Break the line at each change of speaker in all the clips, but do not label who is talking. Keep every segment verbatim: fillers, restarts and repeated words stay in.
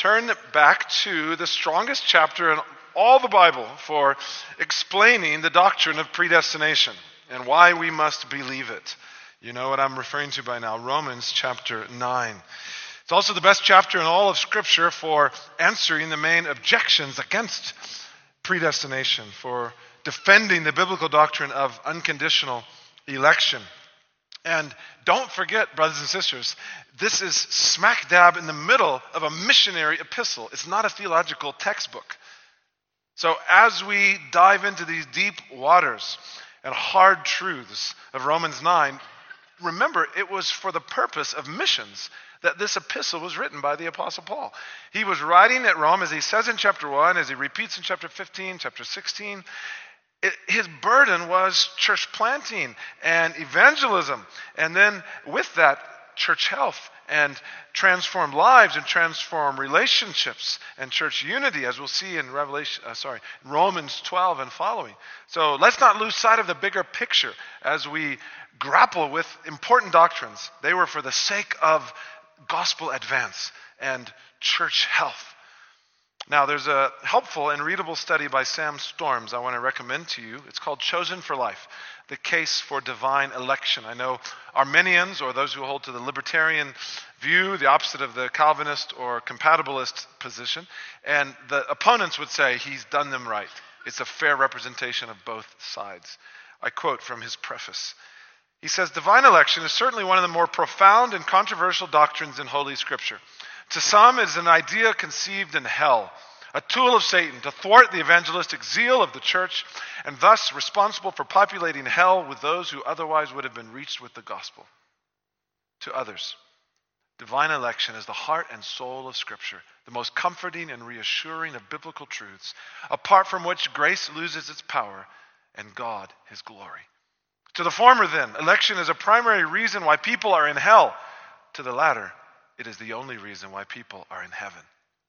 turn back to the strongest chapter in all the Bible for explaining the doctrine of predestination and why we must believe it. You know what I'm referring to by now, Romans chapter nine. It's also the best chapter in all of Scripture for answering the main objections against predestination, for defending the biblical doctrine of unconditional election. And don't forget, brothers and sisters, this is smack dab in the middle of a missionary epistle. It's not a theological textbook. So as we dive into these deep waters and hard truths of Romans nine, remember, it was for the purpose of missions that this epistle was written by the Apostle Paul. He was writing at Rome, as he says in chapter one, as he repeats in chapter fifteen, chapter sixteen. It, his burden was church planting and evangelism, and then with that, church health and transformed lives and transformed relationships and church unity, as we'll see in Revelation, uh, sorry, Romans twelve and following. So let's not lose sight of the bigger picture as we grapple with important doctrines. They were for the sake of gospel advance and church health. Now, there's a helpful and readable study by Sam Storms I want to recommend to you. It's called Chosen for Life, The Case for Divine Election. I know Arminians, or those who hold to the libertarian view, the opposite of the Calvinist or compatibilist position, and the opponents would say he's done them right. It's a fair representation of both sides. I quote from his preface. He says, divine election is certainly one of the more profound and controversial doctrines in Holy Scripture. To some, it is an idea conceived in hell, a tool of Satan to thwart the evangelistic zeal of the church, and thus responsible for populating hell with those who otherwise would have been reached with the gospel. To others, divine election is the heart and soul of Scripture, the most comforting and reassuring of biblical truths, apart from which grace loses its power and God his glory. To the former, then, election is a primary reason why people are in hell. To the latter, it is the only reason why people are in heaven.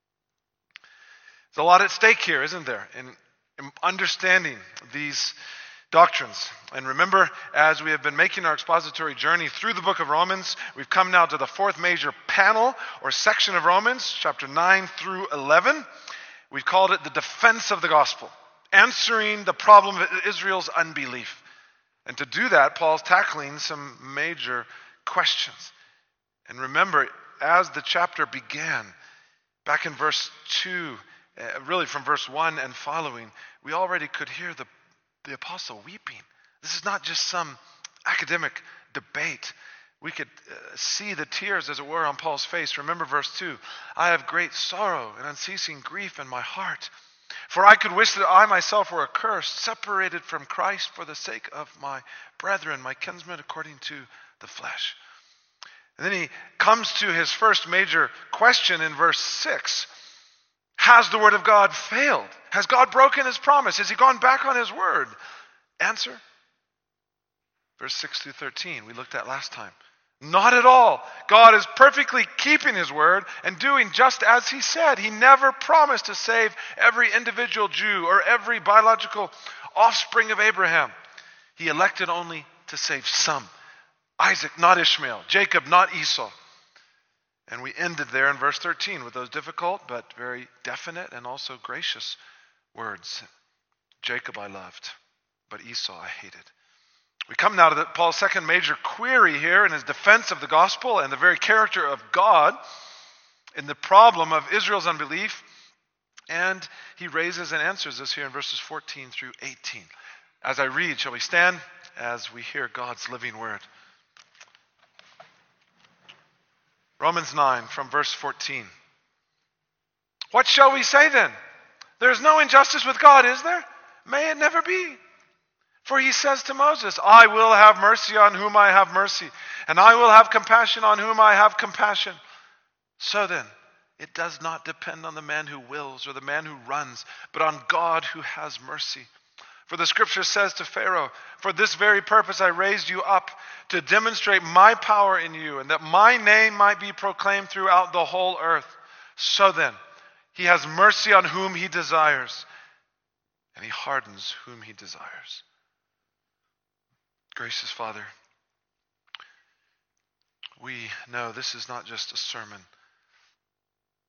There's a lot at stake here, isn't there, in, in understanding these doctrines. And remember, as we have been making our expository journey through the book of Romans, we've come now to the fourth major panel or section of Romans, chapter nine through eleven. We've called it the defense of the gospel, answering the problem of Israel's unbelief. And to do that, Paul's tackling some major questions. And remember, as the chapter began, back in verse two, uh, really from verse one and following, we already could hear the, the apostle weeping. This is not just some academic debate. We could uh, see the tears, as it were, on Paul's face. Remember verse two, I have great sorrow and unceasing grief in my heart. For I could wish that I myself were accursed, separated from Christ for the sake of my brethren, my kinsmen according to the flesh. And then he comes to his first major question in verse six. Has the word of God failed? Has God broken his promise? Has he gone back on his word? Answer. Verse six through thirteen, we looked at last time. Not at all. God is perfectly keeping his word and doing just as he said. He never promised to save every individual Jew or every biological offspring of Abraham. He elected only to save some. Isaac, not Ishmael. Jacob, not Esau. And we ended there in verse thirteen with those difficult but very definite and also gracious words. Jacob I loved, but Esau I hated. We come now to the, Paul's second major query here in his defense of the gospel and the very character of God in the problem of Israel's unbelief. And he raises and answers this here in verses fourteen through eighteen. As I read, shall we stand as we hear God's living word? Romans nine from verse fourteen. What shall we say then? There is no injustice with God, is there? May it never be. For he says to Moses, I will have mercy on whom I have mercy, and I will have compassion on whom I have compassion. So then, it does not depend on the man who wills or the man who runs, but on God who has mercy. For the scripture says to Pharaoh, for this very purpose I raised you up, to demonstrate my power in you, and that my name might be proclaimed throughout the whole earth. So then, he has mercy on whom he desires, and he hardens whom he desires. Gracious Father, we know this is not just a sermon.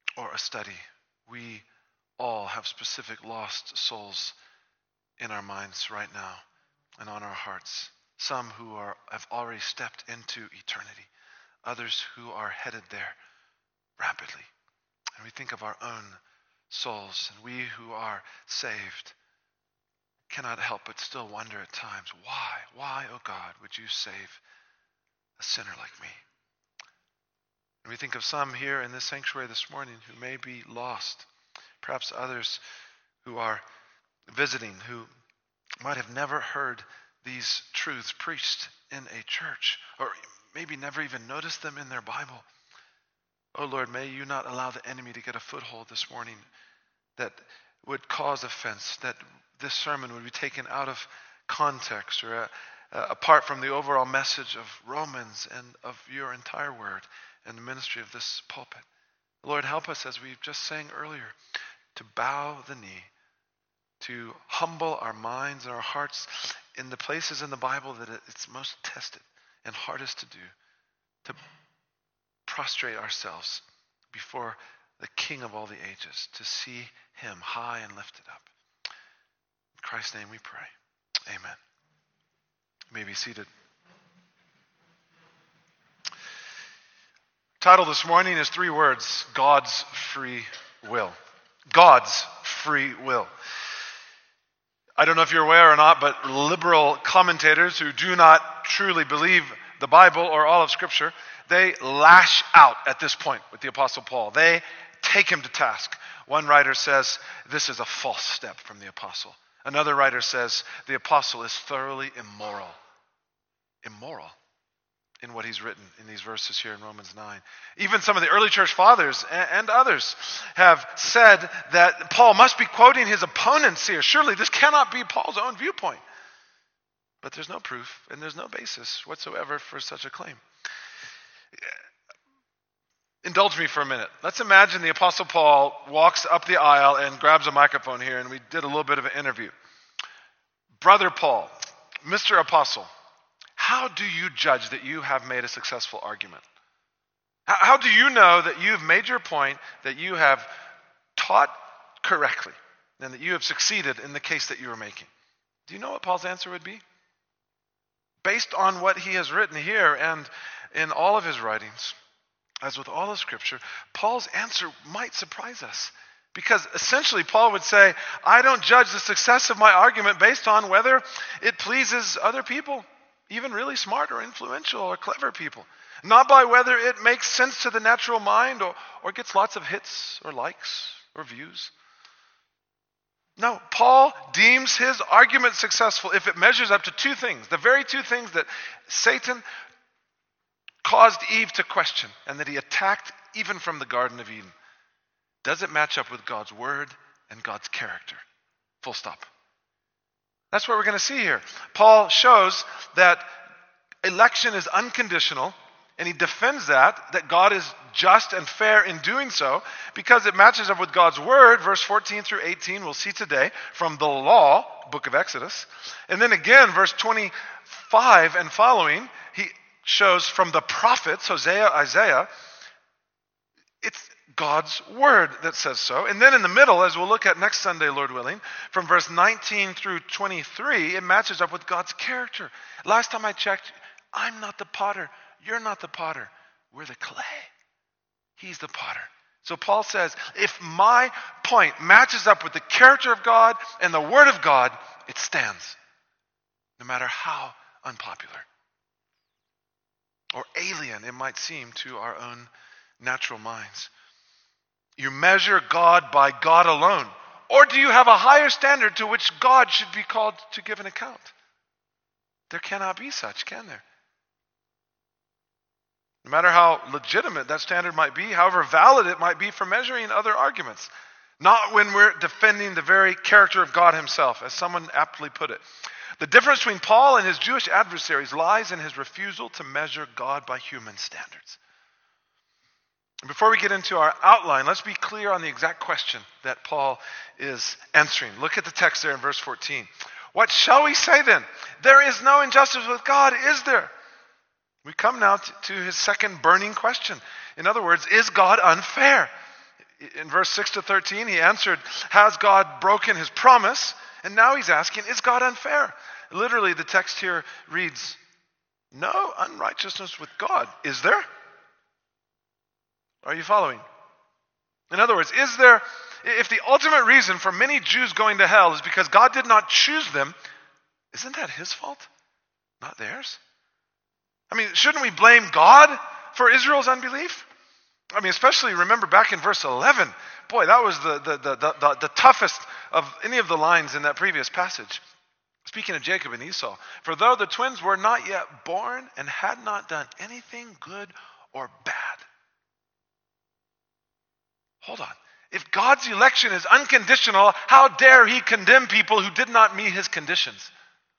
or a study. We all have specific lost souls in our minds right now and on our hearts. Some who are have already stepped into eternity. Others who are headed there rapidly. And we think of our own souls, and we who are saved cannot help but still wonder at times, why, why, oh God, would you save a sinner like me? And we think of some here in this sanctuary this morning who may be lost. Perhaps others who are visiting, who might have never heard these truths preached in a church, or maybe never even noticed them in their Bible. Oh Lord, may you not allow the enemy to get a foothold this morning that would cause offense, that this sermon would be taken out of context or uh, uh, apart from the overall message of Romans and of your entire word and the ministry of this pulpit. Lord, help us, as we just sang earlier, to bow the knee, to humble our minds and our hearts in the places in the Bible that it's most tested and hardest to do, to prostrate ourselves before the King of all the ages, to see him high and lifted up. In Christ's name we pray. Amen. You may be seated. Title this morning is three words: God's free will. God's free will. I don't know if you're aware or not, but liberal commentators who do not truly believe the Bible or all of Scripture, they lash out at this point with the Apostle Paul. They take him to task. One writer says this is a false step from the apostle. Another writer says the apostle is thoroughly immoral. Immoral in what he's written in these verses here in Romans nine. Even some of the early church fathers and others have said that Paul must be quoting his opponents here. Surely this cannot be Paul's own viewpoint. But there's no proof and there's no basis whatsoever for such a claim. Indulge me for a minute. Let's imagine the Apostle Paul walks up the aisle and grabs a microphone here, and we did a little bit of an interview. Brother Paul, Mister Apostle, how do you judge that you have made a successful argument? How do you know that you've made your point, that you have taught correctly, and that you have succeeded in the case that you were making? Do you know what Paul's answer would be? Based on what he has written here and in all of his writings, as with all of Scripture, Paul's answer might surprise us. Because essentially Paul would say, I don't judge the success of my argument based on whether it pleases other people, even really smart or influential or clever people. Not by whether it makes sense to the natural mind or, or gets lots of hits or likes or views. No, Paul deems his argument successful if it measures up to two things, the very two things that Satan caused Eve to question and that he attacked even from the Garden of Eden. Does it match up with God's word and God's character? Full stop. That's what we're going to see here. Paul shows that election is unconditional, and he defends that, that God is just and fair in doing so, because it matches up with God's word, verse fourteen through eighteen, we'll see today, from the law, book of Exodus. And then again, verse twenty-five and following, he shows from the prophets, Hosea, Isaiah, it's God's word that says so. And then in the middle, as we'll look at next Sunday, Lord willing, from verse nineteen through twenty-three, it matches up with God's character. Last time I checked, I'm not the potter. You're not the potter. We're the clay. He's the potter. So Paul says, if my point matches up with the character of God and the word of God, it stands, no matter how unpopular or alien it might seem to our own natural minds. You measure God by God alone, or do you have a higher standard to which God should be called to give an account? There cannot be such, can there? No matter how legitimate that standard might be, however valid it might be for measuring other arguments. Not when we're defending the very character of God himself, as someone aptly put it. The difference between Paul and his Jewish adversaries lies in his refusal to measure God by human standards. And before we get into our outline, let's be clear on the exact question that Paul is answering. Look at the text there in verse fourteen. What shall we say then? There is no injustice with God, is there? We come now to, to his second burning question. In other words, is God unfair? In verse six to thirteen, he answered, has God broken his promise? And now he's asking, is God unfair? Literally, the text here reads, no unrighteousness with God, is there? Are you following? In other words, is there, if the ultimate reason for many Jews going to hell is because God did not choose them, isn't that his fault, not theirs? I mean, shouldn't we blame God for Israel's unbelief? I mean, especially remember back in verse eleven. Boy, that was the, the, the, the, the toughest of any of the lines in that previous passage. Speaking of Jacob and Esau, for though the twins were not yet born and had not done anything good or bad. Hold on. If God's election is unconditional, how dare he condemn people who did not meet his conditions?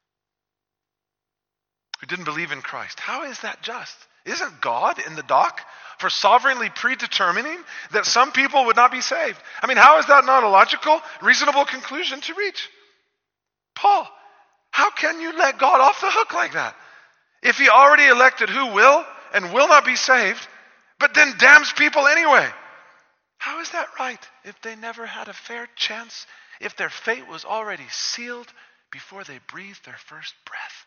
Who didn't believe in Christ. How is that just? Isn't God in the dock for sovereignly predetermining that some people would not be saved? I mean, how is that not a logical, reasonable conclusion to reach? Paul, how can you let God off the hook like that? If he already elected who will and will not be saved, but then damns people anyway. How is that right if they never had a fair chance, if their fate was already sealed before they breathed their first breath?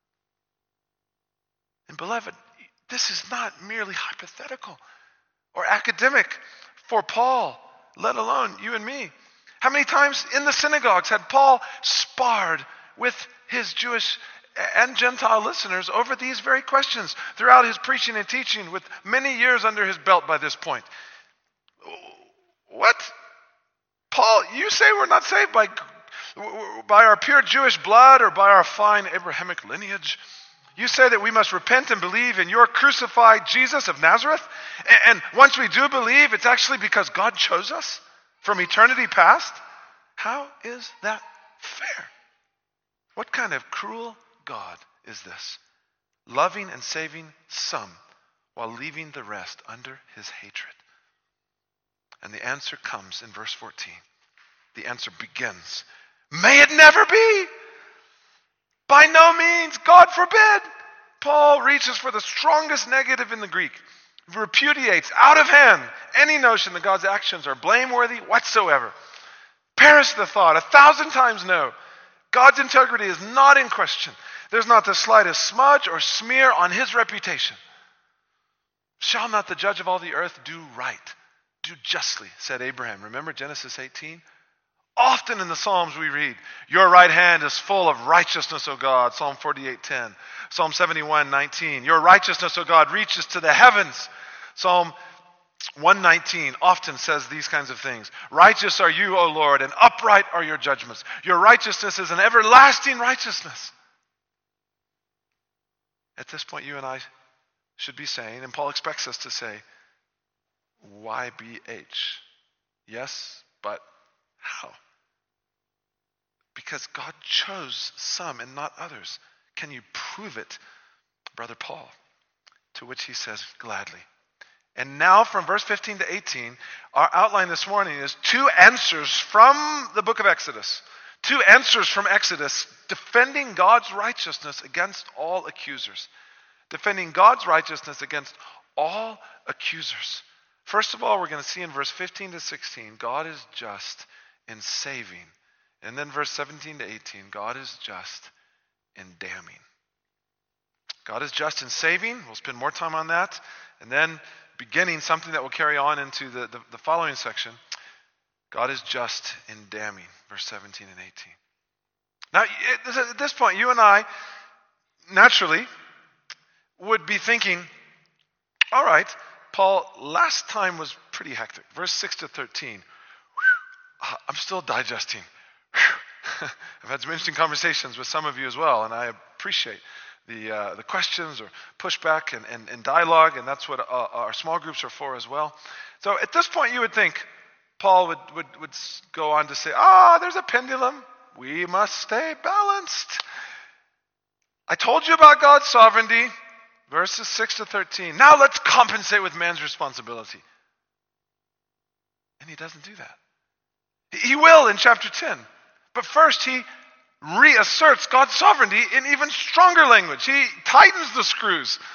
And beloved, this is not merely hypothetical or academic for Paul, let alone you and me. How many times in the synagogues had Paul sparred with his Jewish and Gentile listeners over these very questions throughout his preaching and teaching, with many years under his belt by this point? What? Paul, you say we're not saved by, by our pure Jewish blood or by our fine Abrahamic lineage. You say that we must repent and believe in your crucified Jesus of Nazareth. And once we do believe, it's actually because God chose us from eternity past. How is that fair? What kind of cruel God is this? Loving and saving some while leaving the rest under his hatred. And the answer comes in verse fourteen. The answer begins, may it never be. By no means, God forbid. Paul reaches for the strongest negative in the Greek. He repudiates out of hand any notion that God's actions are blameworthy whatsoever. Perish the thought, a thousand times no. God's integrity is not in question. There's not the slightest smudge or smear on his reputation. Shall not the judge of all the earth do right? Do justly, said Abraham. Remember Genesis eighteen? Often in the Psalms we read, your right hand is full of righteousness, O God. Psalm forty-eight ten. Psalm seventy-one nineteen. Your righteousness, O God, reaches to the heavens. Psalm one nineteen often says these kinds of things. Righteous are you, O Lord, and upright are your judgments. Your righteousness is an everlasting righteousness. At this point, you and I should be saying, and Paul expects us to say, Y B H. Yes, but how? Because God chose some and not others. Can you prove it, Brother Paul? To which he says, gladly. And now from verse fifteen to eighteen, our outline this morning is two answers from the book of Exodus. Two answers from Exodus defending God's righteousness against all accusers. Defending God's righteousness against all accusers. First of all, we're going to see in verse fifteen to sixteen, God is just in saving. And then verse seventeen to eighteen, God is just in damning. God is just in saving. We'll spend more time on that. And then beginning something that will carry on into the, the, the following section, God is just in damning, verse seventeen and eighteen. Now, at this point, you and I naturally would be thinking, all right, Paul, last time was pretty hectic. Verse six to thirteen. Whew, I'm still digesting. Whew. I've had some interesting conversations with some of you as well, and I appreciate the uh, the questions or pushback and, and, and dialogue, and that's what uh, our small groups are for as well. So at this point, you would think Paul would, would, would go on to say, ah, oh, there's a pendulum. We must stay balanced. I told you about God's sovereignty. Verses six to thirteen. Now let's compensate with man's responsibility. And he doesn't do that. He will in chapter ten. But first he reasserts God's sovereignty in even stronger language. He tightens the screws.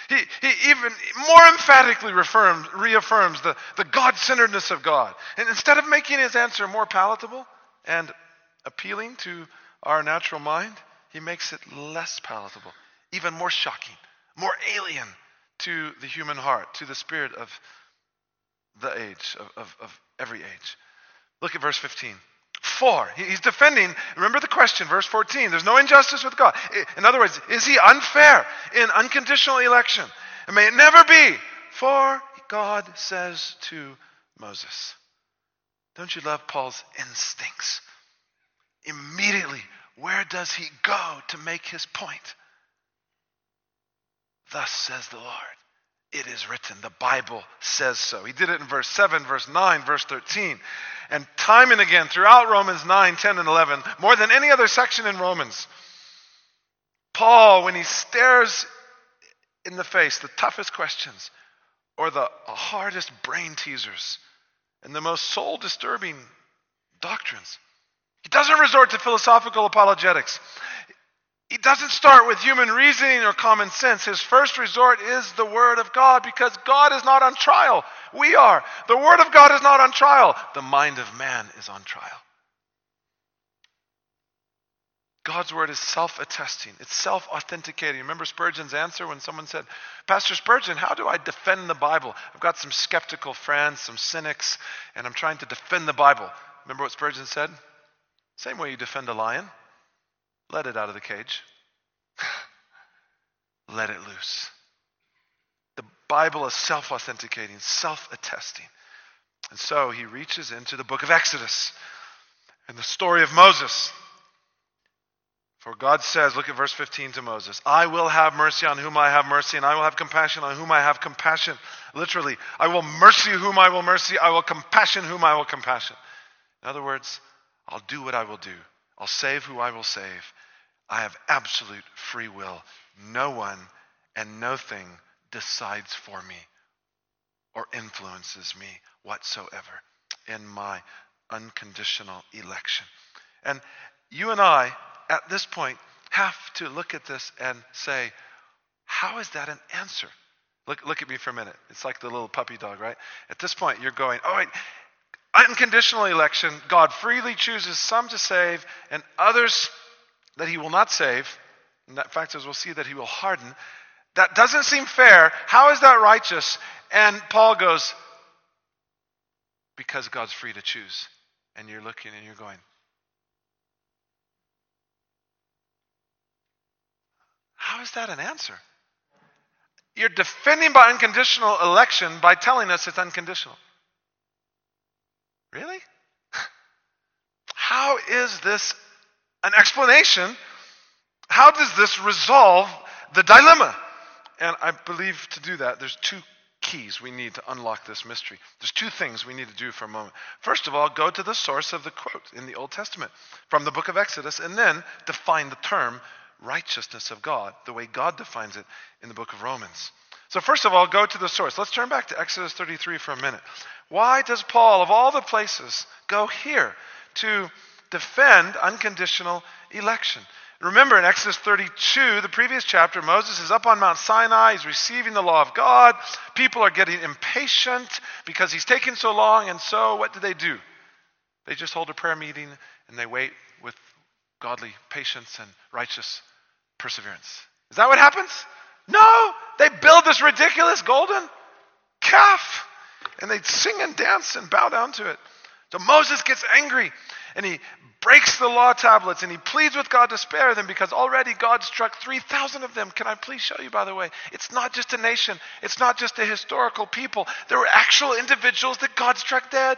He, he even more emphatically reaffirms, reaffirms the, the God-centeredness of God. And instead of making his answer more palatable and appealing to our natural mind, he makes it less palatable, even more shocking, more alien to the human heart, to the spirit of the age, of, of, of every age. Look at verse fifteen. For, he's defending, remember the question, verse fourteen, there's no injustice with God. In other words, is he unfair in unconditional election? And may it never be. For God says to Moses, don't you love Paul's instincts? Immediately, where does he go to make his point? Thus says the Lord. It is written. The Bible says so. He did it in verse seven, verse nine, verse thirteen. And time and again throughout Romans nine, ten, and eleven, more than any other section in Romans, Paul, when he stares in the face the toughest questions or the hardest brain teasers and the most soul-disturbing doctrines, he doesn't resort to philosophical apologetics. He doesn't start with human reasoning or common sense. His first resort is the Word of God, because God is not on trial. We are. The Word of God is not on trial. The mind of man is on trial. God's Word is self-attesting. It's self-authenticating. Remember Spurgeon's answer when someone said, Pastor Spurgeon, how do I defend the Bible? I've got some skeptical friends, some cynics, and I'm trying to defend the Bible. Remember what Spurgeon said? Same way you defend a lion. Let it out of the cage. Let it loose. The Bible is self-authenticating, self-attesting. And so he reaches into the book of Exodus and the story of Moses. For God says, look at verse fifteen to Moses, I will have mercy on whom I have mercy, and I will have compassion on whom I have compassion. Literally, I will mercy whom I will mercy, I will compassion whom I will compassion. In other words, I'll do what I will do. I'll save who I will save. I have absolute free will. No one and no thing decides for me or influences me whatsoever in my unconditional election. And you and I, at this point, have to look at this and say, how is that an answer? Look, look at me for a minute. It's like the little puppy dog, right? At this point, you're going, oh, wait, unconditional election, God freely chooses some to save and others that he will not save. In fact, as we'll see, that he will harden. That doesn't seem fair. How is that righteous? And Paul goes, because God's free to choose. And you're looking and you're going, how is that an answer? You're defending by unconditional election by telling us it's unconditional. Really? How is this an explanation? How does this resolve the dilemma? And I believe to do that, there's two keys we need to unlock this mystery. There's two things we need to do for a moment. First of all, go to the source of the quote in the Old Testament from the book of Exodus, and then define the term righteousness of God, the way God defines it in the book of Romans. So first of all, go to the source. Let's turn back to Exodus thirty-three for a minute. Why does Paul, of all the places, go here to defend unconditional election? Remember in Exodus thirty-two, the previous chapter, Moses is up on Mount Sinai. He's receiving the law of God. People are getting impatient because he's taking so long. And so what do they do? They just hold a prayer meeting and they wait with godly patience and righteous perseverance. Is that what happens? No, they build this ridiculous golden calf and they sing and dance and bow down to it. So Moses gets angry and he breaks the law tablets and he pleads with God to spare them because already God struck three thousand of them. Can I please show you, by the way? It's not just a nation. It's not just a historical people. There were actual individuals that God struck dead.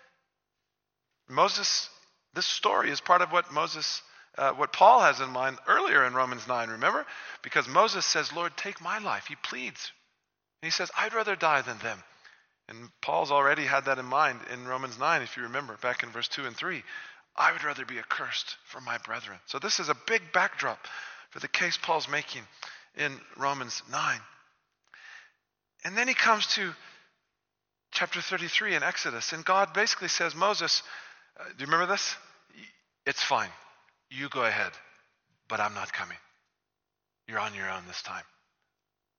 Moses, this story is part of what Moses Uh, what Paul has in mind earlier in Romans nine, remember? Because Moses says, Lord, take my life. He pleads. And he says, I'd rather die than them. And Paul's already had that in mind in Romans nine, if you remember, back in verse two and three. I would rather be accursed for my brethren. So this is a big backdrop for the case Paul's making in Romans nine. And then he comes to chapter thirty-three in Exodus. And God basically says, Moses, uh, do you remember this? It's fine. You go ahead, but I'm not coming. You're on your own this time.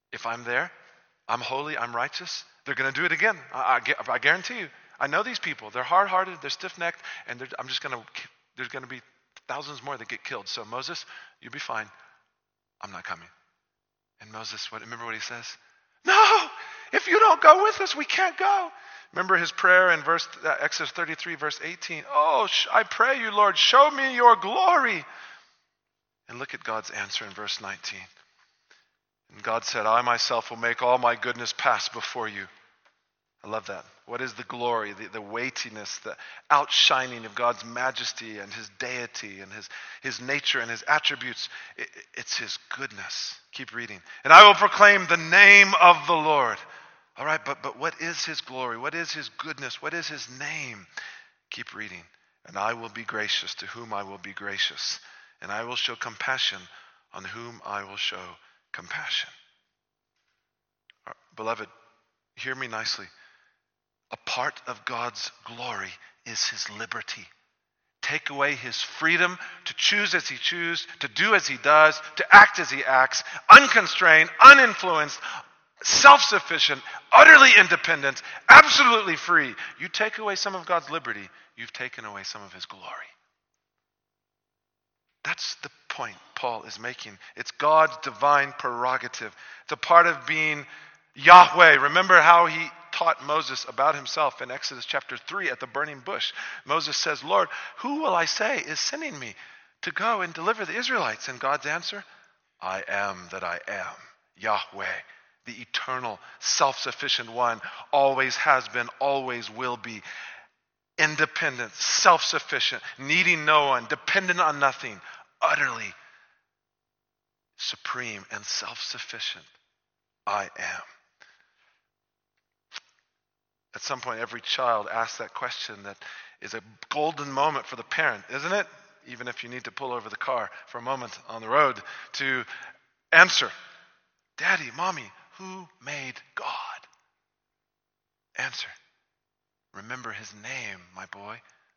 If I'm there, I'm holy, I'm righteous, they're going to do it again. I, I, I guarantee you. I know these people. They're hard-hearted, they're stiff-necked, and they're, I'm just going to, there's going to be thousands more that get killed. So Moses, you'll be fine. I'm not coming. And Moses, what, remember what he says? No, if you don't go with us, we can't go. Remember his prayer in verse uh, Exodus thirty-three, verse eighteen. Oh, sh- I pray you, Lord, show me your glory. And look at God's answer in verse nineteen. And God said, I myself will make all my goodness pass before you. I love that. What is the glory, the, the weightiness, the outshining of God's majesty and his deity and his, his nature and his attributes? It, it's his goodness. Keep reading. And I will proclaim the name of the Lord. All right, but, but what is his glory? What is his goodness? What is his name? Keep reading. And I will be gracious to whom I will be gracious. And I will show compassion on whom I will show compassion. Right, beloved, hear me nicely. A part of God's glory is his liberty. Take away his freedom to choose as he chooses, to do as he does, to act as he acts, unconstrained, uninfluenced, self-sufficient, utterly independent, absolutely free. You take away some of God's liberty, you've taken away some of his glory. That's the point Paul is making. It's God's divine prerogative. It's a part of being Yahweh. Remember how he taught Moses about himself in Exodus chapter three at the burning bush. Moses says, Lord, who will I say is sending me to go and deliver the Israelites? And God's answer, I am that I am, Yahweh, the eternal, self-sufficient one, always has been, always will be, independent, self-sufficient, needing no one, dependent on nothing, utterly supreme and self-sufficient. I am. At some point, every child asks that question that is a golden moment for the parent, isn't it? Even if you need to pull over the car for a moment on the road to answer. Daddy, Mommy, who made God? Answer. Remember his name, my boy.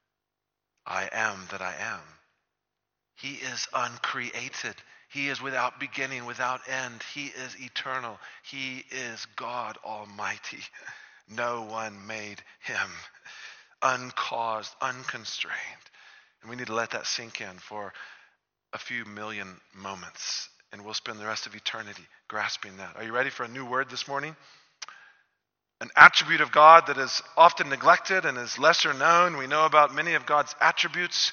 I am that I am. He is uncreated. He is without beginning, without end. He is eternal. He is God Almighty. No one made him. Uncaused, unconstrained. And we need to let that sink in for a few million moments. And we'll spend the rest of eternity grasping that. Are you ready for a new word this morning? An attribute of God that is often neglected and is lesser known. We know about many of God's attributes.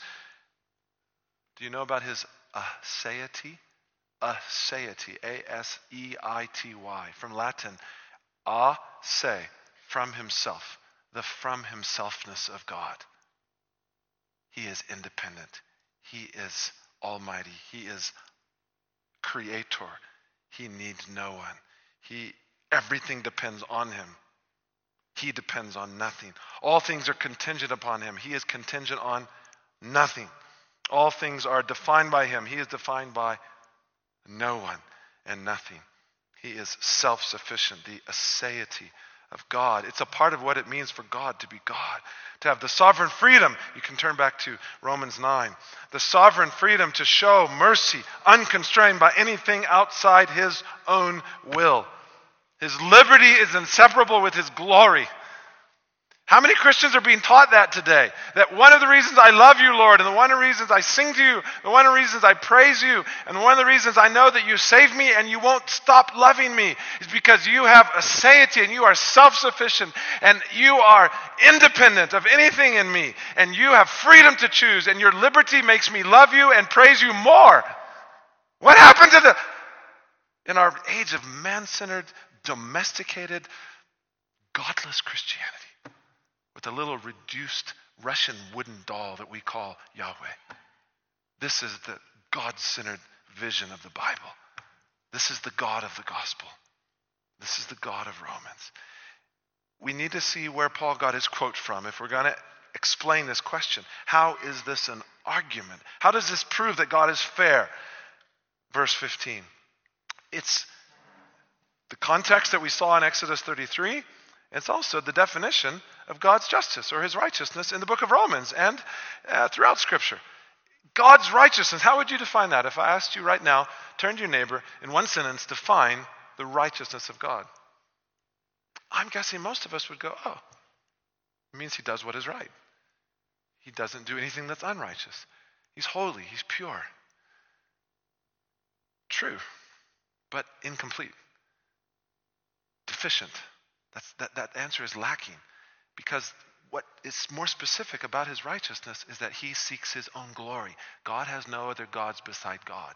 Do you know about his aseity? Aseity, A S E I T Y, from Latin, a se, from himself, the from himselfness of God. He is independent. He is almighty. He is creator. He needs no one. He, everything depends on him. He depends on nothing. All things are contingent upon him. He is contingent on nothing. All things are defined by him. He is defined by no one and nothing. He is self-sufficient, the aseity of God. It's a part of what it means for God to be God, to have the sovereign freedom. You can turn back to Romans nine. The sovereign freedom to show mercy, unconstrained by anything outside his own will. His liberty is inseparable with his glory. How many Christians are being taught that today? That one of the reasons I love you, Lord, and the one of the reasons I sing to you, the one of the reasons I praise you, and one of the reasons I know that you saved me and you won't stop loving me is because you have aseity and you are self-sufficient and you are independent of anything in me and you have freedom to choose and your liberty makes me love you and praise you more. What happened to the... In our age of man-centered, domesticated, godless Christianity? With a little reduced Russian wooden doll that we call Yahweh. This is the God-centered vision of the Bible. This is the God of the gospel. This is the God of Romans. We need to see where Paul got his quote from if we're going to explain this question. How is this an argument? How does this prove that God is fair? Verse fifteen. It's the context that we saw in Exodus thirty-three. It's also the definition of God's justice or his righteousness in the book of Romans and uh, throughout Scripture. God's righteousness, how would you define that? If I asked you right now, turn to your neighbor, in one sentence, define the righteousness of God? I'm guessing most of us would go, oh, it means he does what is right. He doesn't do anything that's unrighteous. He's holy, he's pure. True, but incomplete. Deficient. That's, that, that answer is lacking, because what is more specific about his righteousness is that he seeks his own glory. God has no other gods beside God.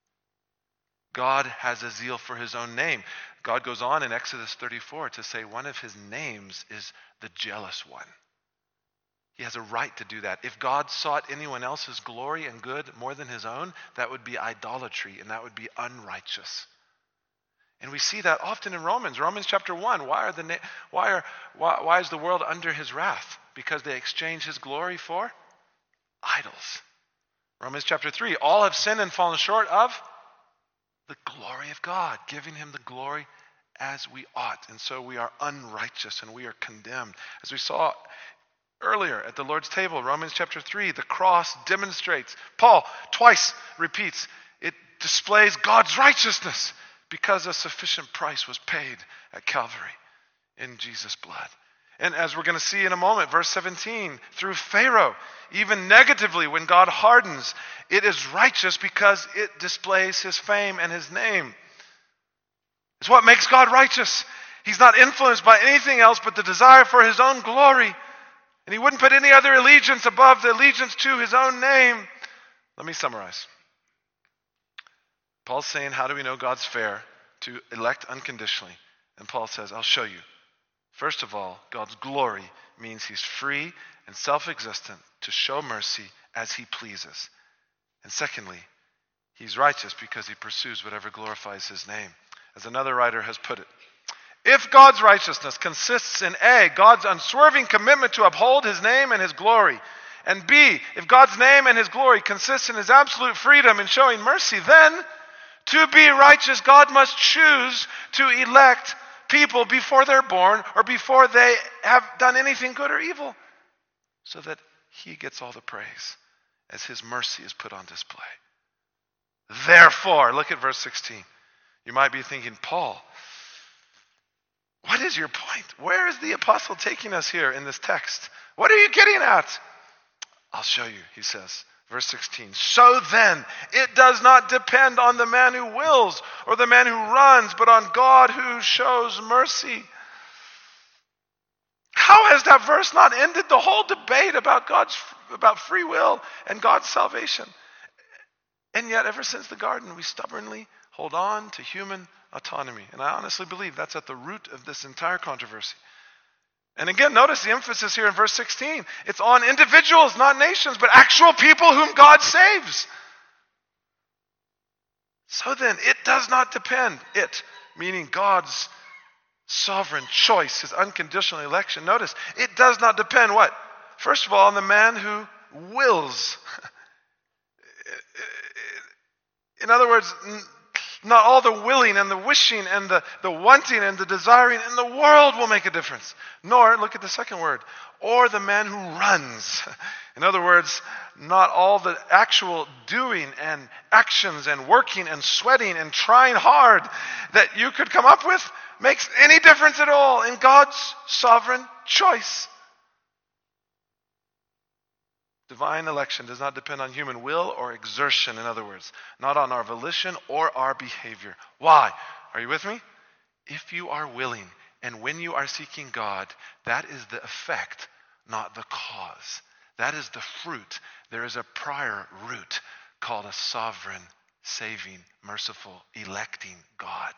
God has a zeal for his own name. God goes on in Exodus thirty-four to say one of his names is the jealous one. He has a right to do that. If God sought anyone else's glory and good more than his own, that would be idolatry, and that would be unrighteous. And we see that often in Romans. Romans chapter one. Why are the na- why are why, why is the world under his wrath? Because they exchange his glory for idols. Romans chapter three. All have sinned and fallen short of the glory of God, giving him the glory as we ought. And so we are unrighteous and we are condemned. As we saw earlier at the Lord's table, Romans chapter three, the cross demonstrates, Paul twice repeats, it displays God's righteousness because a sufficient price was paid at Calvary in Jesus' blood. And as we're going to see in a moment, verse seventeen, through Pharaoh, even negatively, when God hardens, it is righteous because it displays his fame and his name. It's what makes God righteous. He's not influenced by anything else but the desire for his own glory. And he wouldn't put any other allegiance above the allegiance to his own name. Let me summarize. Paul's saying, how do we know God's fair to elect unconditionally? And Paul says, I'll show you. First of all, God's glory means he's free and self-existent to show mercy as he pleases. And secondly, he's righteous because he pursues whatever glorifies his name. As another writer has put it, if God's righteousness consists in A, God's unswerving commitment to uphold his name and his glory, and B, if God's name and his glory consists in his absolute freedom in showing mercy, then to be righteous, God must choose to elect people before they're born or before they have done anything good or evil, so that he gets all the praise as his mercy is put on display. Therefore, look at verse sixteen. You might be thinking, Paul, what is your point? Where is the apostle taking us here in this text? What are you getting at? I'll show you, he says. Verse sixteen, so then, it does not depend on the man who wills or the man who runs, but on God who shows mercy. How has that verse not ended the whole debate about God's about free will and God's salvation? And yet, ever since the garden, we stubbornly hold on to human autonomy. And I honestly believe that's at the root of this entire controversy. And again, notice the emphasis here in verse sixteen. It's on individuals, not nations, but actual people whom God saves. So then, it does not depend, it, meaning God's sovereign choice, his unconditional election. Notice, it does not depend, what? First of all, on the man who wills. In other words, not all the willing and the wishing and the, the wanting and the desiring in the world will make a difference. Nor, look at the second word, or the man who runs. In other words, not all the actual doing and actions and working and sweating and trying hard that you could come up with makes any difference at all in God's sovereign choice. Divine election does not depend on human will or exertion, in other words, not on our volition or our behavior. Why? Are you with me? If you are willing and when you are seeking God, that is the effect, not the cause. That is the fruit. There is a prior root called a sovereign, saving, merciful, electing God.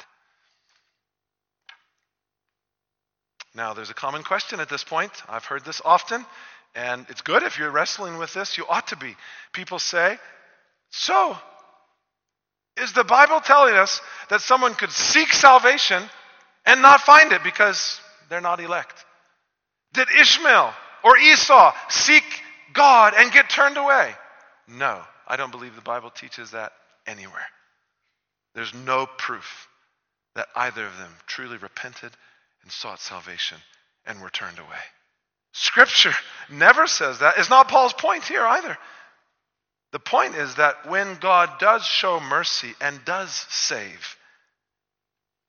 Now, there's a common question at this point. I've heard this often. And it's good if you're wrestling with this. You ought to be. People say, so, is the Bible telling us that someone could seek salvation and not find it because they're not elect? Did Ishmael or Esau seek God and get turned away? No, I don't believe the Bible teaches that anywhere. There's no proof that either of them truly repented and sought salvation and were turned away. Scripture never says that. It's not Paul's point here either. The point is that when God does show mercy and does save,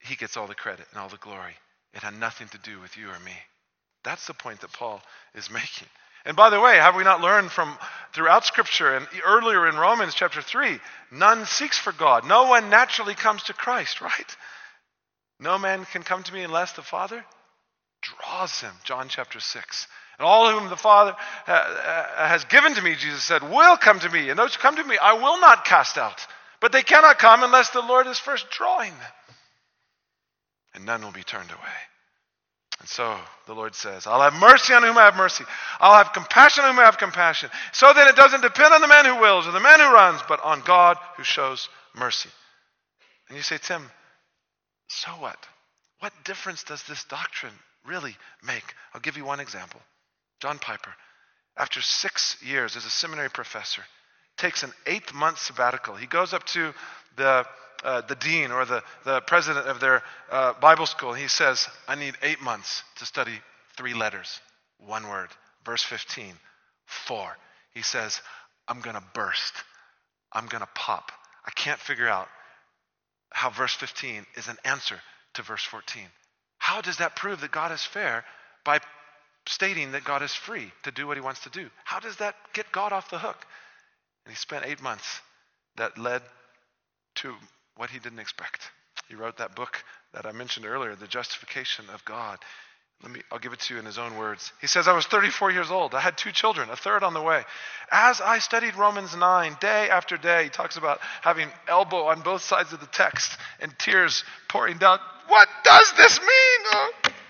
he gets all the credit and all the glory. It had nothing to do with you or me. That's the point that Paul is making. And by the way, have we not learned from throughout Scripture and earlier in Romans chapter three, none seeks for God. No one naturally comes to Christ, right? No man can come to me unless the Father draws him, John chapter six. And all whom the Father has given to me, Jesus said, will come to me. And those who come to me, I will not cast out. But they cannot come unless the Lord is first drawing them. And none will be turned away. And so the Lord says, I'll have mercy on whom I have mercy. I'll have compassion on whom I have compassion. So that it doesn't depend on the man who wills or the man who runs, but on God who shows mercy. And you say, Tim, so what? What difference does this doctrine really make? I'll give you one example. John Piper, after six years as a seminary professor, takes an eight-month sabbatical. He goes up to the uh, the dean or the, the president of their uh, Bible school, and he says, I need eight months to study three letters, one word. Verse fifteen, four. He says, I'm going to burst. I'm going to pop. I can't figure out how verse fifteen is an answer to verse fourteen. How does that prove that God is fair by stating that God is free to do what he wants to do? How does that get God off the hook? And he spent eight months that led to what he didn't expect. He wrote that book that I mentioned earlier, The Justification of God. Let me, I'll give it to you in his own words. He says, I was thirty-four years old. I had two children, a third on the way. As I studied Romans nine, day after day, he talks about having elbow on both sides of the text and tears pouring down. What does this mean? Oh,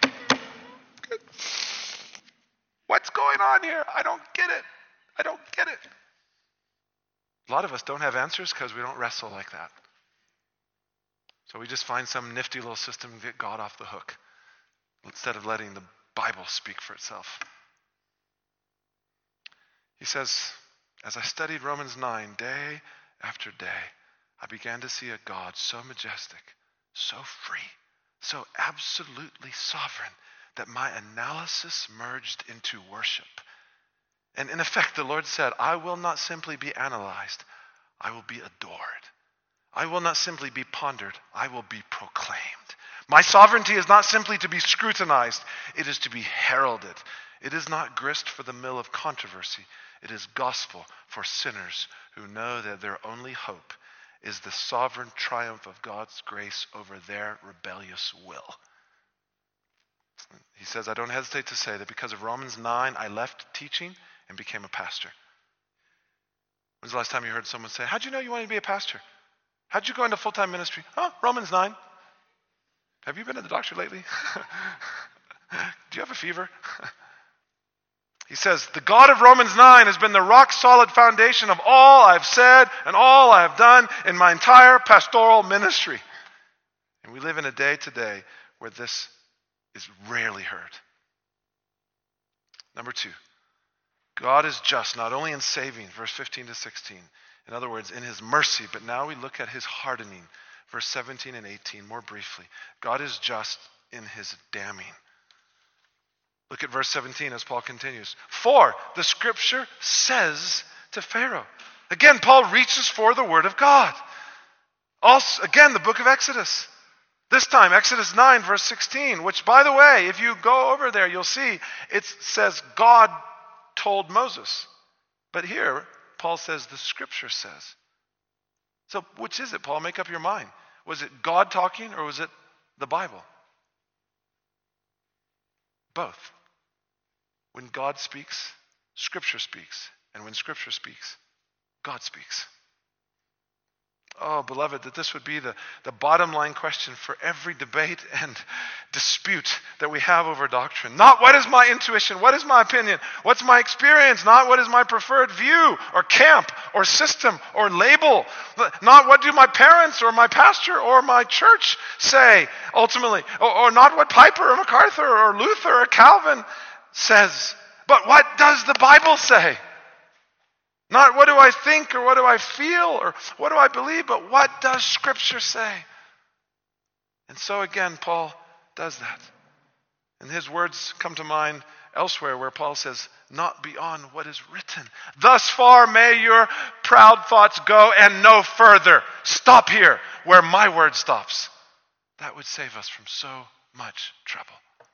what's going on here? I don't get it. I don't get it. A lot of us don't have answers because we don't wrestle like that. So we just find some nifty little system and get God off the hook instead of letting the Bible speak for itself. He says, as I studied Romans nine day after day, I began to see a God so majestic, so free, so absolutely sovereign that my analysis merged into worship. And in effect, the Lord said, I will not simply be analyzed, I will be adored. I will not simply be pondered, I will be proclaimed. My sovereignty is not simply to be scrutinized, it is to be heralded. It is not grist for the mill of controversy. It is gospel for sinners who know that their only hope is the sovereign triumph of God's grace over their rebellious will. He says, I don't hesitate to say that because of Romans nine, I left teaching and became a pastor. When's the last time you heard someone say, how'd you know you wanted to be a pastor? How'd you go into full-time ministry? Oh, Romans nine. Have you been to the doctor lately? Do you have a fever? He says, the God of Romans nine has been the rock-solid foundation of all I've said and all I have done in my entire pastoral ministry. And we live in a day today where this is rarely heard. Number two, God is just not only in saving, verse fifteen to sixteen. In other words, in his mercy, but now we look at his hardening, verse seventeen and eighteen, more briefly. God is just in his damning. Look at verse seventeen as Paul continues. For the scripture says to Pharaoh. Again, Paul reaches for the word of God. Also, again, the book of Exodus. This time, Exodus nine, verse sixteen, which, by the way, if you go over there, you'll see it says God told Moses. But here, Paul says the scripture says. So which is it, Paul? Make up your mind. Was it God talking or was it the Bible? Both. When God speaks, scripture speaks. And when scripture speaks, God speaks. Oh, beloved, that this would be the, the bottom line question for every debate and dispute that we have over doctrine. Not what is my intuition, what is my opinion, what's my experience, not what is my preferred view or camp or system or label, not what do my parents or my pastor or my church say ultimately, or, or not what Piper or MacArthur or Luther or Calvin says, but what does the Bible say? Not what do I think or what do I feel or what do I believe, but what does Scripture say? And so again, Paul does that. And his words come to mind elsewhere where Paul says, not beyond what is written. Thus far may your proud thoughts go and no further. Stop here where my word stops. that would save us from so much trouble.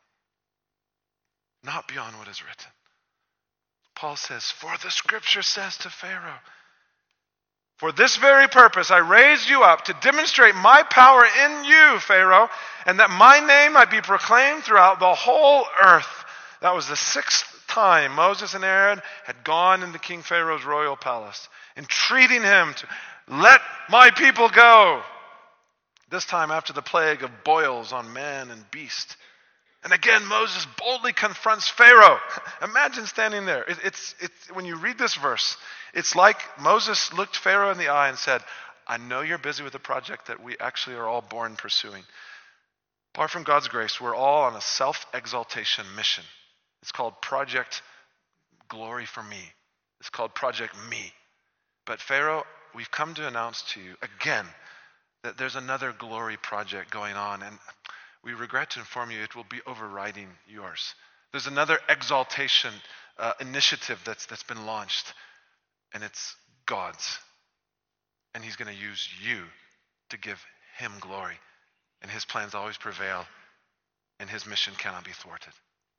Not beyond what is written. Paul says, for the scripture says to Pharaoh, for this very purpose I raised you up to demonstrate my power in you, Pharaoh, and that my name might be proclaimed throughout the whole earth. That was the sixth time Moses and Aaron had gone into King Pharaoh's royal palace, entreating him to let my people go. This time after the plague of boils on man and beast. And again, Moses boldly confronts Pharaoh. Imagine standing there. It, it's, it's, when you read this verse, it's like Moses looked Pharaoh in the eye and said, I know you're busy with a project that we actually are all born pursuing. Apart from God's grace, we're all on a self-exaltation mission. It's called Project Glory for Me. It's called Project Me. But Pharaoh, we've come to announce to you again that there's another glory project going on, and we regret to inform you it will be overriding yours. There's another exaltation uh, initiative that's that's been launched, and it's God's. And he's going to use you to give him glory. And his plans always prevail, and his mission cannot be thwarted.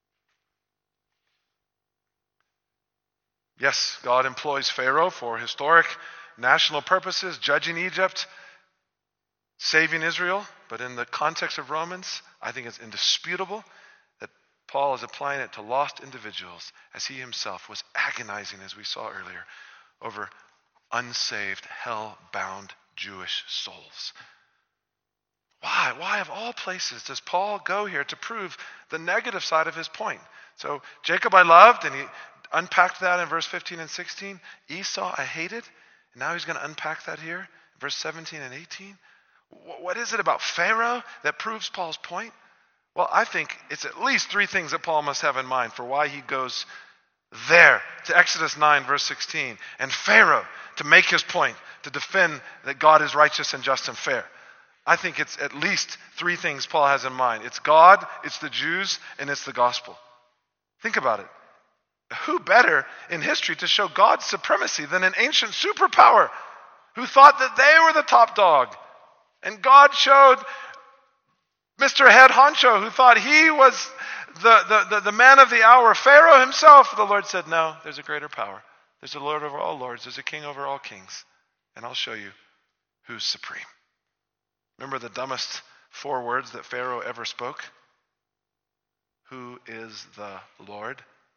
Yes, God employs Pharaoh for historic national purposes, judging Egypt, saving Israel. But in the context of Romans, I think it's indisputable that Paul is applying it to lost individuals as he himself was agonizing, as we saw earlier, over unsaved, hell-bound Jewish souls. Why? Why of all places does Paul go here to prove the negative side of his point? So Jacob I loved, and he unpacked that in verse fifteen and sixteen. Esau I hated, and now he's going to unpack that here, verse seventeen and eighteen. What is it about Pharaoh that proves Paul's point? Well, I think it's at least three things that Paul must have in mind for why he goes there to Exodus nine, verse sixteen, and Pharaoh to make his point, to defend that God is righteous and just and fair. I think it's at least three things Paul has in mind. It's God, it's the Jews, and it's the gospel. Think about it. Who better in history to show God's supremacy than an ancient superpower who thought that they were the top dog? And God showed Mister Head Honcho, who thought he was the, the, the, the man of the hour, Pharaoh himself. The Lord said, no, there's a greater power. There's a Lord over all lords. There's a king over all kings. And I'll show you who's supreme. Remember the dumbest four words that Pharaoh ever spoke? Who is the Lord?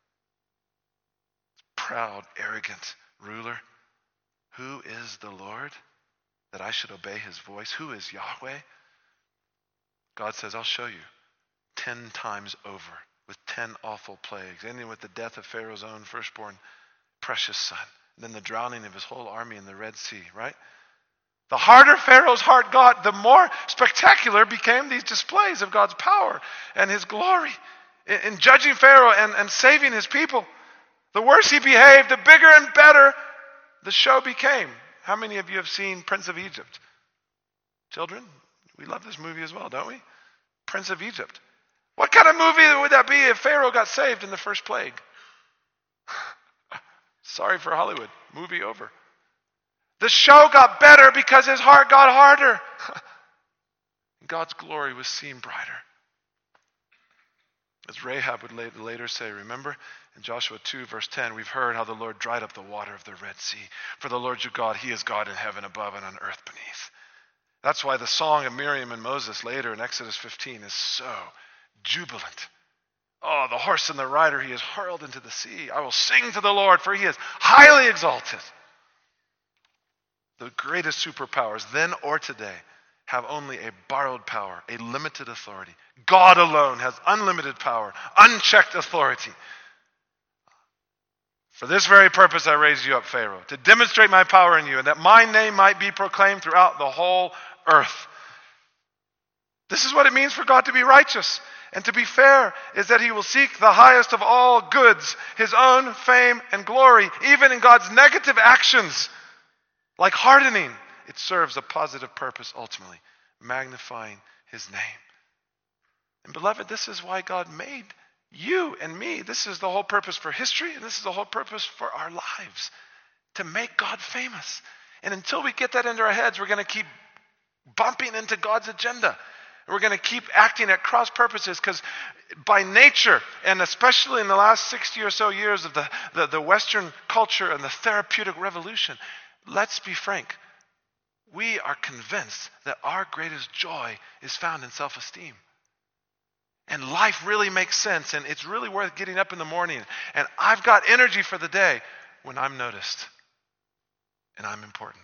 Proud, arrogant ruler. Who is the Lord that I should obey his voice? Who is Yahweh? God says, I'll show you ten times over with ten awful plagues, ending with the death of Pharaoh's own firstborn precious son, and then the drowning of his whole army in the Red Sea, right? The harder Pharaoh's heart got, the more spectacular became these displays of God's power and his glory in, in judging Pharaoh and, and saving his people. The worse he behaved, the bigger and better the show became. How many of you have seen Prince of Egypt? Children, we love this movie as well, don't we? Prince of Egypt. What kind of movie would that be if Pharaoh got saved in the first plague? Sorry for Hollywood. Movie over. The show got better because his heart got harder. God's glory was seen brighter. As Rahab would later say, remember in Joshua two, verse ten, we've heard how the Lord dried up the water of the Red Sea. For the Lord your God, he is God in heaven above and on earth beneath. That's why the song of Miriam and Moses later in Exodus fifteen is so jubilant. Oh, the horse and the rider he has hurled into the sea. I will sing to the Lord, for he is highly exalted. The greatest superpowers, then or today, have only a borrowed power, a limited authority. God alone has unlimited power, unchecked authority. For this very purpose I raised you up, Pharaoh, to demonstrate my power in you, and that my name might be proclaimed throughout the whole earth. This is what it means for God to be righteous and to be fair, is that he will seek the highest of all goods, his own fame and glory, even in God's negative actions. Like hardening, it serves a positive purpose ultimately, magnifying his name. And beloved, this is why God made you and me. This is the whole purpose for history, and this is the whole purpose for our lives, to make God famous. And until we get that into our heads, we're going to keep bumping into God's agenda. We're going to keep acting at cross purposes because by nature, and especially in the last sixty or so years of the, the, the Western culture and the therapeutic revolution, let's be frank, we are convinced that our greatest joy is found in self-esteem. And life really makes sense, and it's really worth getting up in the morning. And I've got energy for the day when I'm noticed and I'm important.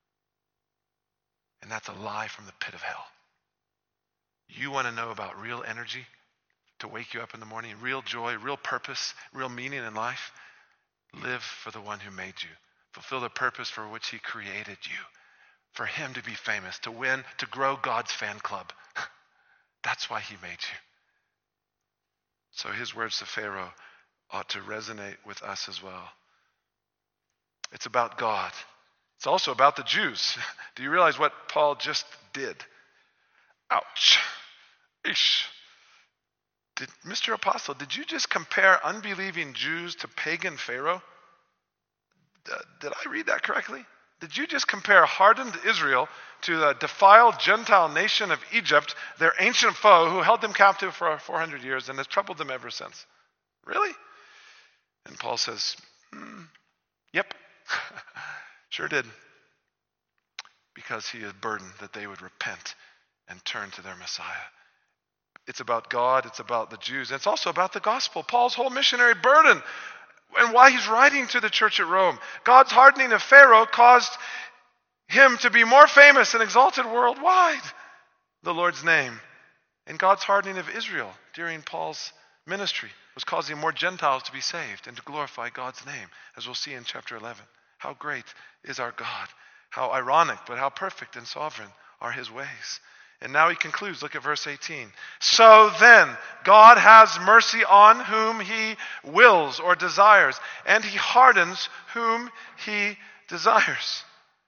And that's a lie from the pit of hell. You want to know about real energy to wake you up in the morning, real joy, real purpose, real meaning in life? Live for the one who made you. Fulfill the purpose for which he created you. For him to be famous, to win, to grow God's fan club. That's why he made you. So his words to Pharaoh ought to resonate with us as well. It's about God. It's also about the Jews. Do you realize what Paul just did? Ouch. Ish. Did, Mister Apostle, did you just compare unbelieving Jews to pagan Pharaoh? D- did I read that correctly? Did you just compare hardened Israel to the defiled Gentile nation of Egypt, their ancient foe who held them captive for four hundred years and has troubled them ever since? Really? And Paul says, mm, yep, sure did. Because he is burdened that they would repent and turn to their Messiah. It's about God, it's about the Jews, and it's also about the gospel. Paul's whole missionary burden and why he's writing to the church at Rome. God's hardening of Pharaoh caused him to be more famous and exalted worldwide, the Lord's name. And God's hardening of Israel during Paul's ministry was causing more Gentiles to be saved and to glorify God's name, as we'll see in chapter eleven. How great is our God. How ironic, but how perfect and sovereign are his ways. And now he concludes. Look at verse eighteen. So then, God has mercy on whom he wills or desires, and he hardens whom he desires.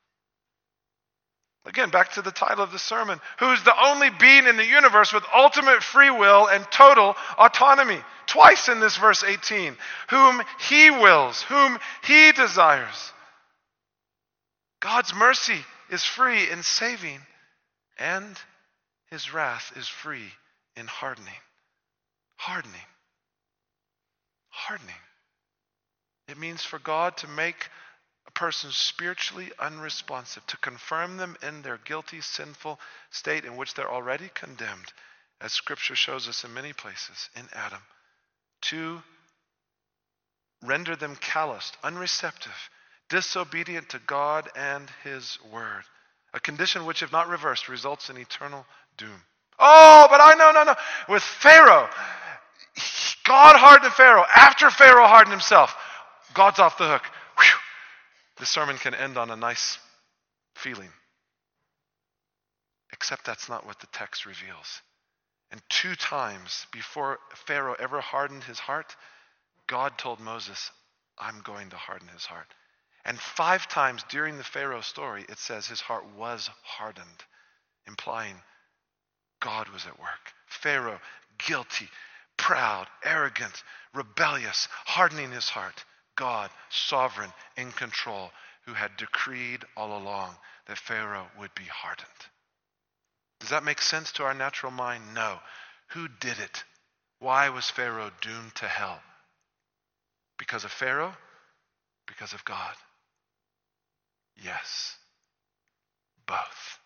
Again, back to the title of the sermon. Who is the only being in the universe with ultimate free will and total autonomy. Twice in this verse eighteen. Whom he wills, whom he desires. God's mercy is free in saving, and his wrath is free in hardening. Hardening. Hardening. It means for God to make a person spiritually unresponsive, to confirm them in their guilty, sinful state in which they're already condemned, as Scripture shows us in many places, in Adam, to render them calloused, unreceptive, disobedient to God and his word. A condition which, if not reversed, results in eternal doom. Oh, but I know, no, no. With Pharaoh, God hardened Pharaoh. After Pharaoh hardened himself, God's off the hook. Whew. The sermon can end on a nice feeling. Except that's not what the text reveals. And two times before Pharaoh ever hardened his heart, God told Moses, I'm going to harden his heart. And five times during the Pharaoh story, it says his heart was hardened, implying God was at work. Pharaoh, guilty, proud, arrogant, rebellious, hardening his heart. God, sovereign, in control, who had decreed all along that Pharaoh would be hardened. Does that make sense to our natural mind? No. Who did it? Why was Pharaoh doomed to hell? Because of Pharaoh? Because of God? Yes. Both.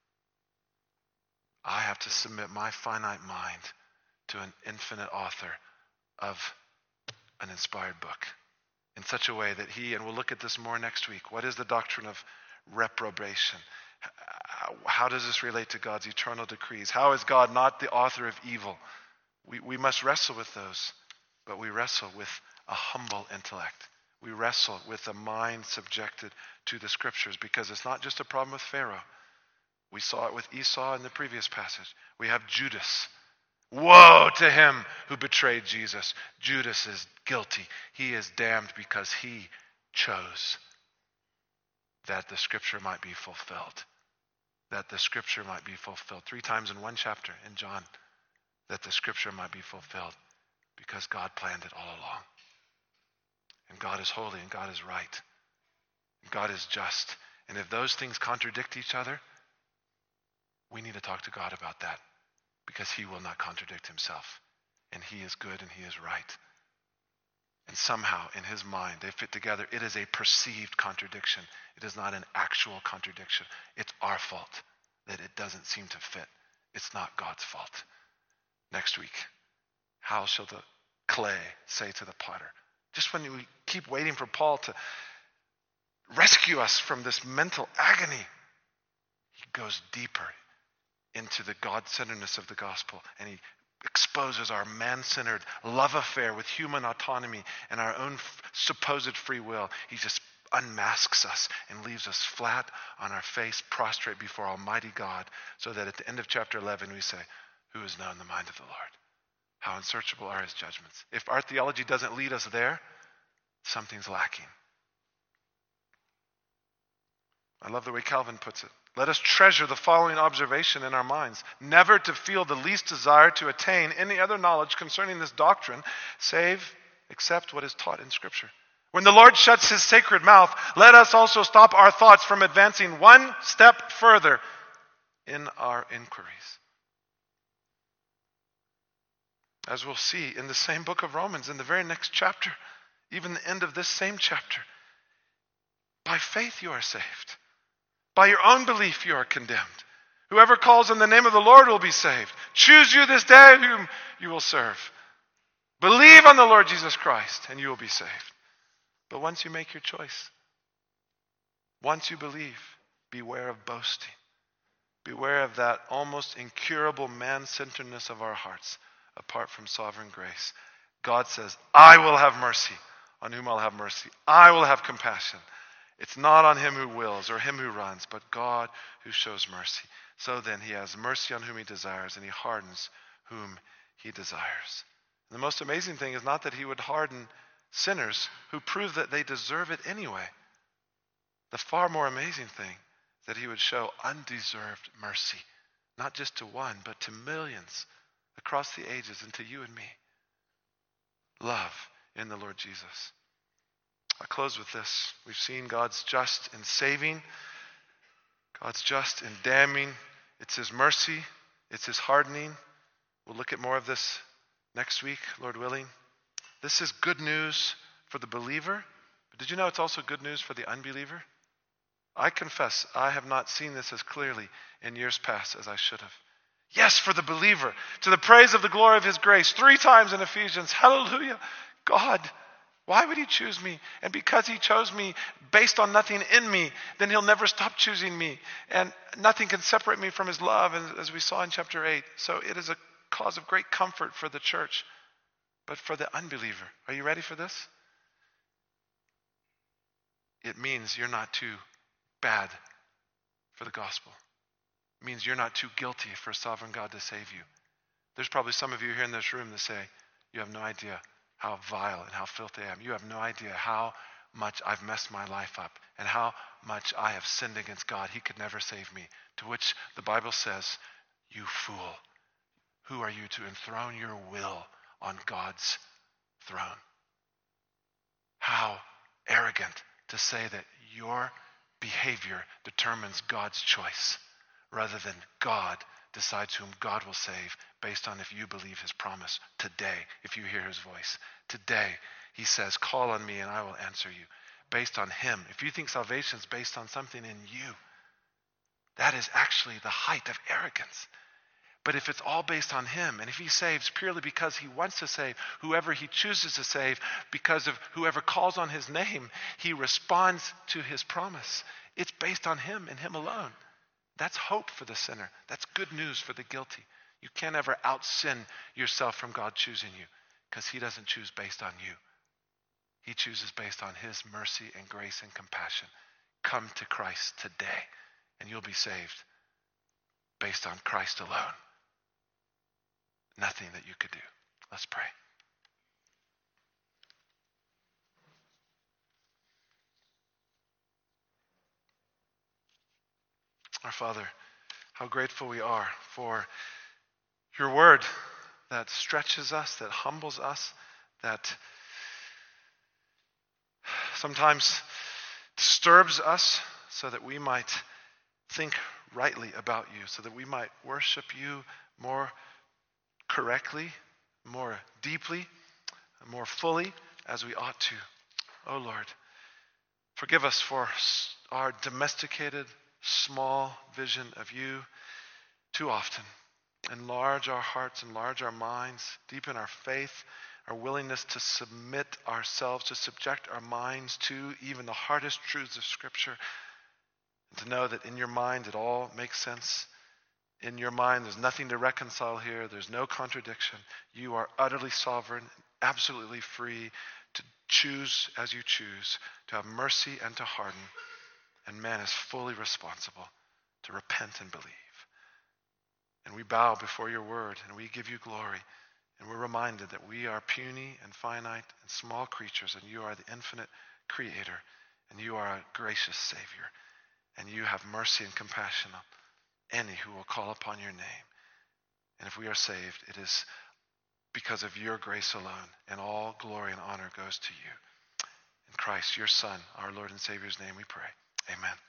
I have to submit my finite mind to an infinite author of an inspired book in such a way that he, and we'll look at this more next week, what is the doctrine of reprobation? How does this relate to God's eternal decrees? How is God not the author of evil? We, we must wrestle with those, but we wrestle with a humble intellect. We wrestle with a mind subjected to the Scriptures, because it's not just a problem with Pharaoh. We saw it with Esau in the previous passage. We have Judas. Woe to him who betrayed Jesus. Judas is guilty. He is damned because he chose that the Scripture might be fulfilled. That the Scripture might be fulfilled. Three times in one chapter in John, that the Scripture might be fulfilled, because God planned it all along. And God is holy, and God is right. And God is just. And if those things contradict each other, we need to talk to God about that. because he will not contradict himself. And he is good and he is right. And somehow in his mind they fit together. It is a perceived contradiction. It is not an actual contradiction. It's our fault that it doesn't seem to fit. It's not God's fault. Next week, how shall the clay say to the potter? Just when we keep waiting for Paul to rescue us from this mental agony, he goes deeper into the God-centeredness of the gospel, and he exposes our man-centered love affair with human autonomy and our own f- supposed free will. He just unmasks us and leaves us flat on our face, prostrate before Almighty God, so that at the end of chapter eleven we say, who has known the mind of the Lord? How unsearchable are his judgments. If our theology doesn't lead us there, something's lacking. I love the way Calvin puts it. Let us treasure the following observation in our minds: never to feel the least desire to attain any other knowledge concerning this doctrine, save except what is taught in Scripture. When the Lord shuts his sacred mouth, let us also stop our thoughts from advancing one step further in our inquiries. As we'll see in the same book of Romans, in the very next chapter, even the end of this same chapter, by faith you are saved. By your own belief you are condemned. Whoever calls on the name of the Lord will be saved. Choose you this day whom you will serve. Believe on the Lord Jesus Christ and you will be saved. But once you make your choice, once you believe, beware of boasting. Beware of that almost incurable man-centeredness of our hearts apart from sovereign grace. God says, I will have mercy on whom I'll have mercy. I will have compassion. It's not on him who wills or him who runs, but God who shows mercy. So then he has mercy on whom he desires, and he hardens whom he desires. And the most amazing thing is not that he would harden sinners who prove that they deserve it anyway. The far more amazing thing is that he would show undeserved mercy, not just to one, but to millions across the ages, and to you and me. Love in the Lord Jesus. I'll close with this. We've seen God's just in saving, God's just in damning. It's his mercy, it's his hardening. We'll look at more of this next week, Lord willing. This is good news for the believer, but did you know it's also good news for the unbeliever? I confess I have not seen this as clearly in years past as I should have. Yes, for the believer, to the praise of the glory of his grace, three times in Ephesians. Hallelujah. God, why would he choose me? And because he chose me based on nothing in me, then he'll never stop choosing me. And nothing can separate me from his love, as we saw in chapter eight. So it is a cause of great comfort for the church. But for the unbeliever, are you ready for this? It means you're not too bad for the gospel. It means you're not too guilty for a sovereign God to save you. There's probably some of you here in this room that say, you have no idea how vile and how filthy I am. You have no idea how much I've messed my life up and how much I have sinned against God. He could never save me. To which the Bible says, you fool, who are you to enthrone your will on God's throne? How arrogant to say that your behavior determines God's choice, rather than God decides whom God will save based on if you believe his promise today, if you hear his voice. Today, he says, call on me and I will answer you. Based on him. If you think salvation is based on something in you, that is actually the height of arrogance. But if it's all based on him, and if he saves purely because he wants to save whoever he chooses to save, because of whoever calls on his name, he responds to his promise. It's based on him and him alone. That's hope for the sinner. That's good news for the guilty. You can't ever out-sin yourself from God choosing you, because he doesn't choose based on you. He chooses based on his mercy and grace and compassion. Come to Christ today, and you'll be saved based on Christ alone. Nothing that you could do. Let's pray. Our Father, how grateful we are for your word that stretches us, that humbles us, that sometimes disturbs us so that we might think rightly about you, so that we might worship you more correctly, more deeply, more fully as we ought to. Oh Lord, forgive us for our domesticated, small vision of you too often. Enlarge our hearts, enlarge our minds, deepen our faith, our willingness to submit ourselves, to subject our minds to even the hardest truths of Scripture, and to know that in your mind it all makes sense. In your mind there's nothing to reconcile here. There's no contradiction. You are utterly sovereign, absolutely free to choose as you choose, to have mercy and to harden. And man is fully responsible to repent and believe. And we bow before your word and we give you glory. And we're reminded that we are puny and finite and small creatures, and you are the infinite creator, and you are a gracious Savior, and you have mercy and compassion on any who will call upon your name. And if we are saved, it is because of your grace alone, and all glory and honor goes to you. In Christ, your Son, our Lord and Savior's name we pray. Amen.